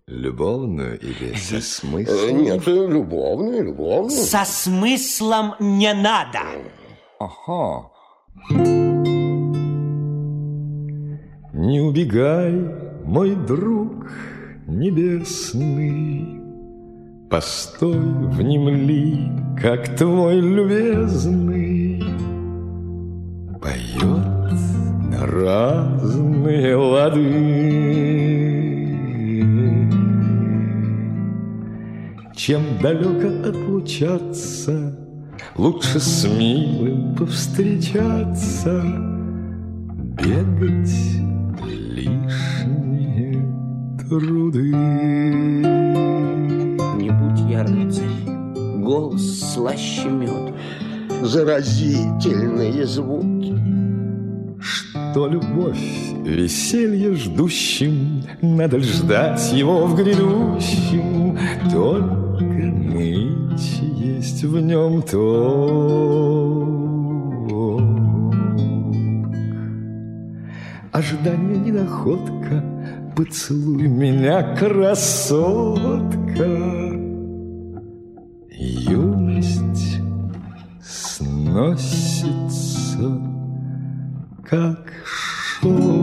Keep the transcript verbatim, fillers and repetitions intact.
Любовную или со смыслом? Нет, любовную, любовную. Со смыслом не надо. Ага. Не убегай, мой друг небесный, постой, внемли, как твой любезный поет на разные лады. Чем далеко отлучаться, лучше с милым повстречаться, бегать лишние труды. Не будь я рыцарь, голос слаще меда. Заразительные звуки. Что любовь, веселье ждущим, надо ль ждать его в грядущем. Только нынче есть в нем толк. Ожидание не находка, поцелуй меня, красотка. Юность сносится, как шелк.